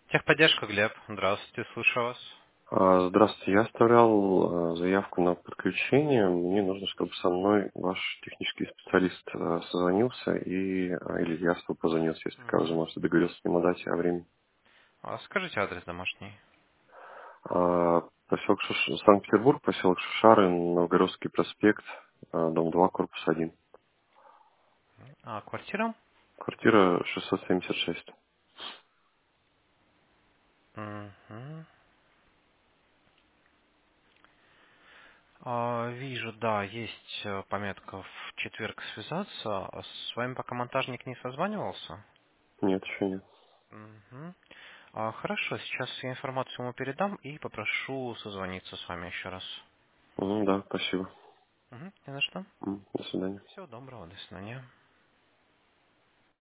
Техподдержка, Глеб. Здравствуйте, слушаю вас. Здравствуйте, я оставлял заявку на подключение. Мне нужно, чтобы со мной ваш технический специалист созвонился или я с тобой позвонился, если как уже Мгм. можете договориться с ним о дате, о времени. Скажите адрес домашний. Поселок Санкт-Петербург, поселок Шушары, Новгородский проспект, дом 2, корпус 1. Квартира? Квартира 676. Мгм. Вижу, да, есть пометка в четверг связаться. С вами пока монтажник не созванивался? Нет, еще нет. Мгм. Хорошо, сейчас я информацию ему передам и попрошу созвониться с вами еще раз. Да, спасибо. Не за что. До свидания. Всего доброго, до свидания.